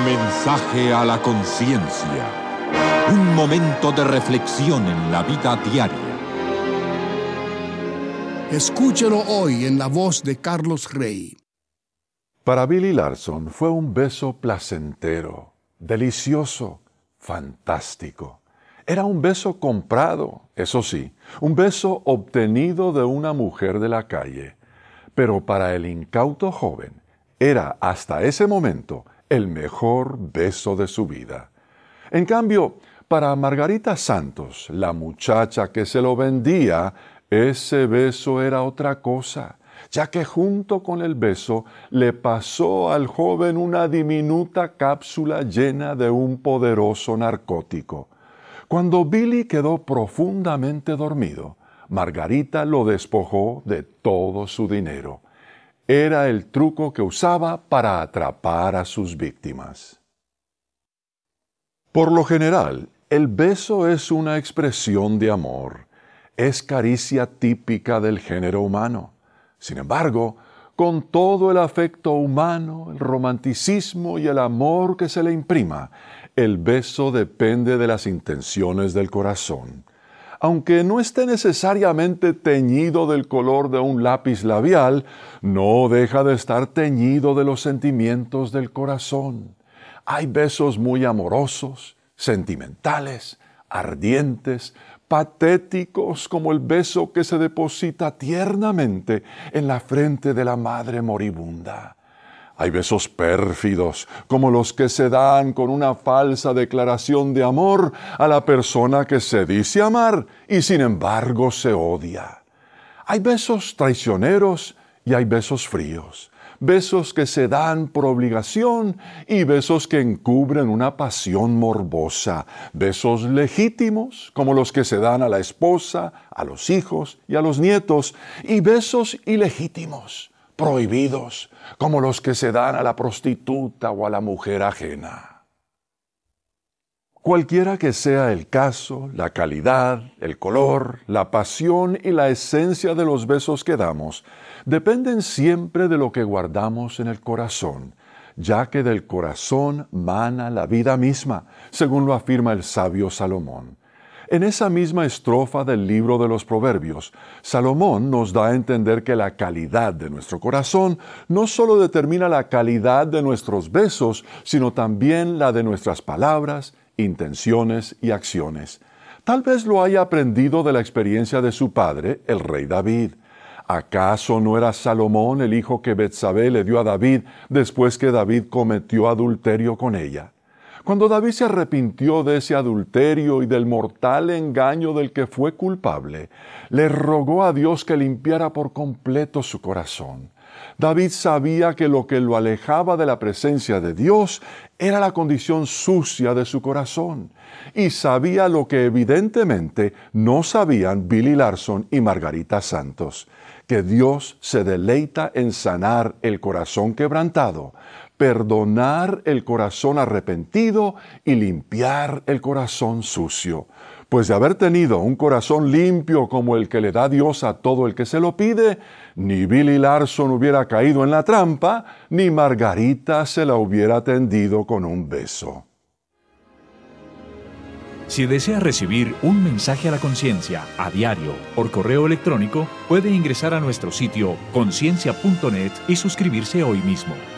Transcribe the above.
Mensaje a la conciencia. Un momento de reflexión en la vida diaria. Escúchelo hoy en la voz de Carlos Rey. Para Billy Larson fue un beso placentero, delicioso, fantástico. Era un beso comprado, eso sí, un beso obtenido de una mujer de la calle. Pero para el incauto joven, era hasta ese momento el mejor beso de su vida. En cambio, para Margarita Santos, la muchacha que se lo vendía, ese beso era otra cosa, ya que junto con el beso le pasó al joven una diminuta cápsula llena de un poderoso narcótico. Cuando Billy quedó profundamente dormido, Margarita lo despojó de todo su dinero. Era el truco que usaba para atrapar a sus víctimas. Por lo general, el beso es una expresión de amor. Es caricia típica del género humano. Sin embargo, con todo el afecto humano, el romanticismo y el amor que se le imprima, el beso depende de las intenciones del corazón. Aunque no esté necesariamente teñido del color de un lápiz labial, no deja de estar teñido de los sentimientos del corazón. Hay besos muy amorosos, sentimentales, ardientes, patéticos, como el beso que se deposita tiernamente en la frente de la madre moribunda. Hay besos pérfidos, como los que se dan con una falsa declaración de amor a la persona que se dice amar y sin embargo se odia. Hay besos traicioneros y hay besos fríos, besos que se dan por obligación y besos que encubren una pasión morbosa, besos legítimos, como los que se dan a la esposa, a los hijos y a los nietos, y besos ilegítimos, prohibidos, como los que se dan a la prostituta o a la mujer ajena. Cualquiera que sea el caso, la calidad, el color, la pasión y la esencia de los besos que damos, dependen siempre de lo que guardamos en el corazón, ya que del corazón mana la vida misma, según lo afirma el sabio Salomón. En esa misma estrofa del libro de los Proverbios, Salomón nos da a entender que la calidad de nuestro corazón no solo determina la calidad de nuestros besos, sino también la de nuestras palabras, intenciones y acciones. Tal vez lo haya aprendido de la experiencia de su padre, el rey David. ¿Acaso no era Salomón el hijo que Betsabé le dio a David después que David cometió adulterio con ella? Cuando David se arrepintió de ese adulterio y del mortal engaño del que fue culpable, le rogó a Dios que limpiara por completo su corazón. David sabía que lo que lo alejaba de la presencia de Dios era la condición sucia de su corazón, y sabía lo que evidentemente no sabían Billy Larson y Margarita Santos, que Dios se deleita en sanar el corazón quebrantado, perdonar el corazón arrepentido y limpiar el corazón sucio. Pues de haber tenido un corazón limpio como el que le da Dios a todo el que se lo pide, ni Billy Larson hubiera caído en la trampa, ni Margarita se la hubiera tendido con un beso. Si desea recibir un mensaje a la conciencia a diario por correo electrónico, puede ingresar a nuestro sitio conciencia.net y suscribirse hoy mismo.